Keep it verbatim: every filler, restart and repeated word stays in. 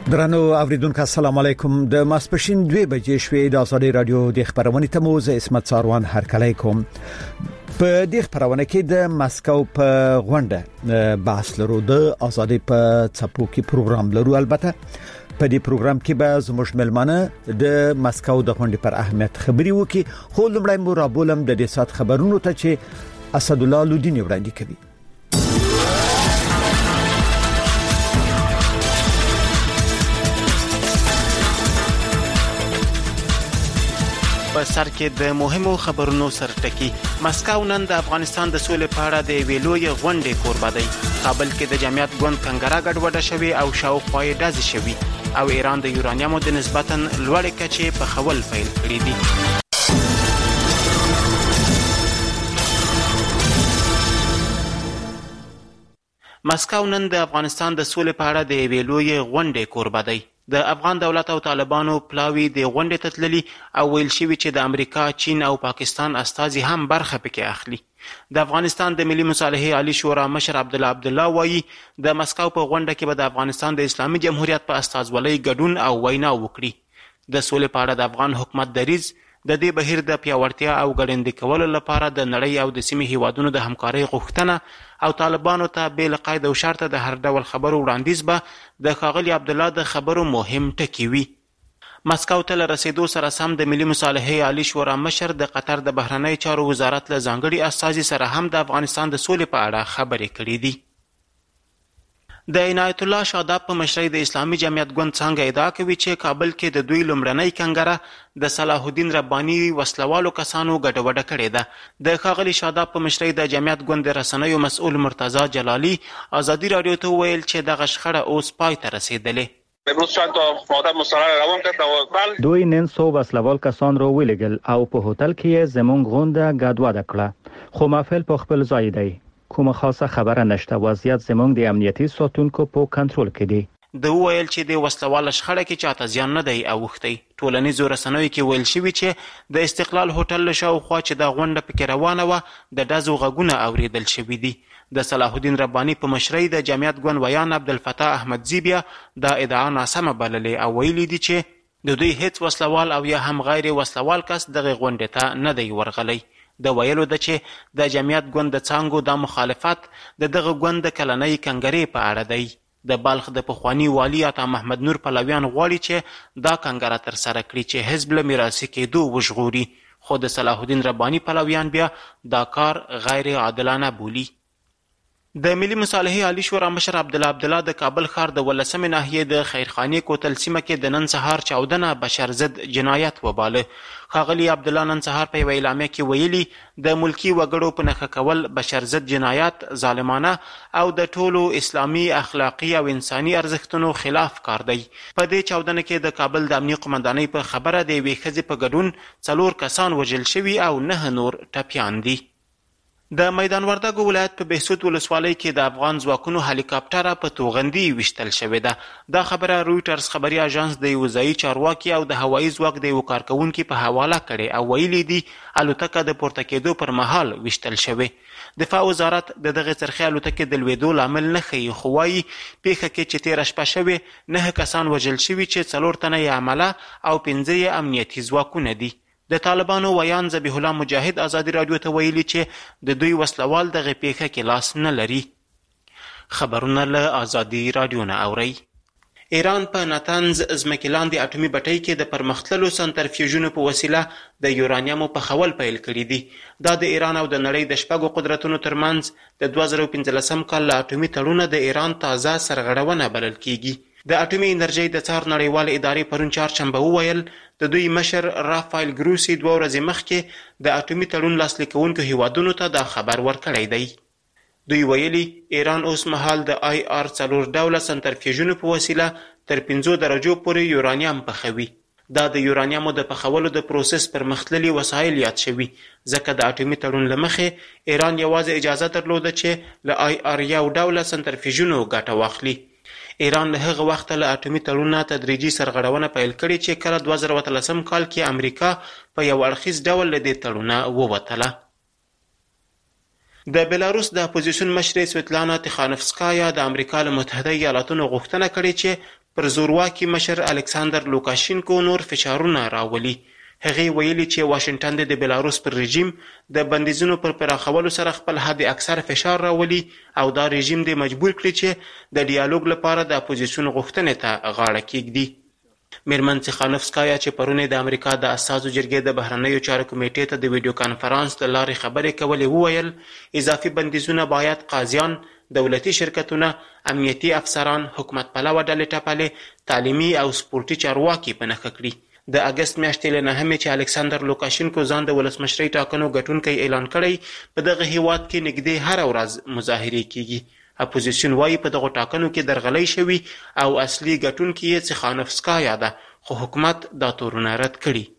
درنو اوریدونکو السلام علیکم د ماسپښین دوه بجې شوې د ازادي رادیو د خبرونې ته مو زه اسمت ساروان هرکلی کوم. په دې خبرونه کې د مسکو په غونډه بحث لرو، د ازادي په څپو کې پروګرام لرو. البته په دې پروګرام کې به زموږ ملمانه د مسکو د غونډې پر اهمیت خبري وکړي، خو لمړی مو رابولم د دې سات خبرونو ته چې اسد الله لودینی وړاندې کوي. په سر کې د مهمو خبرونو سرټکی. مسکو نن د افغانستان د سولې په اړه د ویلوی غونډې کوربه دی. کابل کې د جمعیت ګوند کنګره ګډوډه شوی او شاوخوا یې ډزې شوی او ایران د یورانیمو د نسبتاً لوړې کچې په خول پیل کړی دی. مسکو نن د افغانستان د سولې په اړه د ویلوی غونډې کوربه دی. د افغان دولت او طالبانو پلاوی د غونډې ته تللي او ویل شوي چې د امریکا، چین او پاکستان استازي هم برخه پکې اخلي. د افغانستان د ملي مصالحې عالی شورا مشر عبدالله عبدالله وایي د مسکو په غونډه کې به د افغانستان د اسلامي جمهوریت په استازولۍ ګډون او وینا وکړي. د سولې په اړه د افغان حکومت دریځ د دې بهیر د پیاوړتیا او ګړندي کولو لپاره د نړۍ او د سیمې هیوادونو د همکارۍ غوښتنه او طالبانو ته بې له قید او شرطه د هر ډول خبرو وړاندیز به د ښاغلي عبدالله د خبرو مهم ټکي وي. مسکو ته له رسیدو سره سم د ملي مصالحې عالی شورا مشر د قطر د بهرنۍ چارو وزارت له ځانګړي استازي سره هم د افغانستان د سولې په اړه خبرې کړې دي. د عنایت الله شاداب په مشرۍ د اسلامي جمعیت ګوند څنګه ادعا کوي چې کابل کې د دوی لومړنۍ کنګره د صلاح الدین رباني وسلوالو کسانو ګډوډه کړې ده. د ښاغلي شاداب په مشرۍ د جمعیت ګوند د رسنیو مسؤل مرتضی جلالی ازادي رادیو ته ویل چې دغه شخړه اوس پای ته رسیدلې. دوی نن صبح وسلوال کسان را ولیږل او په هوټل کې زموږ غونډه ګډوډه کړه، خو محفل په خپل ځای دی. کومه خاصه خبره نشته، وضعیت زموږ د امنیتي ساتونکو په کنټرول کې دی. د ویل چې د وسلواله شخړه کې چاته زیان نه دی اوښتی. ټولنیزو رسنیو کې ویل شوي چې د استقلال هوټل له شاوخوا چې د غونډه پکې روانه وه د ډزو غږونه اورېدل شوي دي. د صلاح الدین رباني په مشرۍ د جمعیت ګوند ویان عبدالفتاح احمدزي بیا دا ادعا ناسمه بللې او ویلي دي چې د دوی هیڅ وسلوال او یا هم غیر وسلوال کس دغه غونډې ته نه دی ورغلی. د ویلو ده چې د جمعیت ګوند د څانګو دا مخالفت د دغه ګوند د کلنۍ کنګرې په اړه دی. د بلخ د پخواني والي عطا محمد نور پلویان غواړي چې دا کنګره ترسره کړي چې حزب له میراثي کېدو وژغوري، خو د صلاح الدین رباني پلویان بیا دا کار غیر عادلانه بولي. د ملي مصالحې عالی شورا مشر عبدالله عبدالله د کابل ښار د ولسمې ناحیې د خیرخانې کوتل سیمه کې د نن سهار چاودنه بشر ضد جنایت وباله. ښاغلي عبدالله نن سهار په یوه اعلامیه کې ویلي د ملکي وګړو په نښه کول بشر ضد جنایت، ظالمانه او د ټولو اسلامي، اخلاقي او انساني ارزښتونو خلاف کار دی. په دې چاودنه کې د کابل د امنیه قمندانۍ په خبره د یوې ښځې په ګډون څلور کسان وژل شوي او نه نور ټپیان دي. د میدان وردګو ولایت په بهسود ولسوالۍ کې د افغان ځواکونو هلیکاپټره په توغندي ویشتل شوې ده. دا خبره رویټرز خبري اژانس د یو ځایي چارواکي او د هوایي ځواک د یو کارکوونکي په حواله کړې او ویلي دي الوتکه د پورته کېدو پر مهال ویشتل شوې. دفاع وزارت د دغه څرخي الوتکې د لوېدو لامل نه ښیي، خو وایي پیښه کې چې تېره شپه شوې نه کسان وژل شوي چې څلور تنه یې عمله او پنځه یې امنیتي ځواکونه دي. د طالبانو ویان ذبیح الله مجاهد ازادي رادیو ته ویلي چې د دوی وسلوال دغه پیښه کې لاس نه لري. خبرونه له ازادي رادیو نه اورئ. ایران په ناتنز ځمکې لاندې اټومي بټۍ کې د پرمختللو سنترفیوژونو په وسیله د یورانیمو پخول پیل کړي دي. دا د ایران او د نړۍ د شپږو قدرتونو ترمنځ د دوه زره پنځلسم کال له اټومي تړونه د ایران تازه سرغړونه بلل کیږي. د اټومي انرژۍ د څار نړیوالې ادارې پرون چهارشنبه وویل د دوی مشر رافایل ګروسي دوه ورځې مخکې د اټومي تړون لاسلیک کوونکو هیوادونو ته دا خبر ورکړی دی. دوی ویلي ایران اوس مهال د آی آر څلور ډوله سنترفیوژونو په وسیله تر پنځو درجو پورې یورانیم پخوي. دا د یورانیمو د پخولو د پروسس پرمختللي وسایل یاد شوي، ځکه د اټومي تړون له مخې ایران یوازې اجازه درلوده چې له آی آر یو ډوله سنترفیوژونو ګټه واخلي. ایران له هغه وخته له اټومي تړون تدریجي سرغړونه پیل کړې چې کله دوه زره اتلسم کال کې امریکا په یو اړخیز ډول له دې تړونه ووتله. د بلاروس د اپوزیسیون مشرې سویتلانا تخانفسکایا د امریکا له متحده ایالاتونو غوښتنه کړې چې پر زورواکي مشر الکساندر لوکاشینکو نور فشارونه راولي. هغې ویلي چې واشنګټن د بلاروس پر رژیم د بندیزونو پر پراخولو سره خپل حد اکثر فشار راولي او دا رژیم دې مجبور کړي چې د ډیالوګ لپاره د اپوزیسیون غوښتنې ته غاړه کېږدي. میرمن تیخانوفسکایا چې پرون د امریکا د اساسو جرګې د بهرنیو چارو کمیټې ته د ویډیو کانفرنس د لارې خبرې کولې وویل اضافي بندیزونه باید قاضیان، دولتي شرکتونه، امنیتي افسران، حکومت پلوه ډلې ټپلې، تعلیمي او سپورتي چارواکي په نښه کړي. د اګست میاشتې له نهمې چې الکساندر لوکاشینکو ځان د ولسمشرۍ ټاکنو ګټونکی اعلان کړی، په دغه هیواد کې نږدې هره ورځ مظاهرې کیږي. اپوزیسیون وایي په دغو ټاکنو کې درغلۍ شوي او اصلي ګټونکي یې تیخانوفسکایا ده، خو حکومت دا تورونه رد کړي.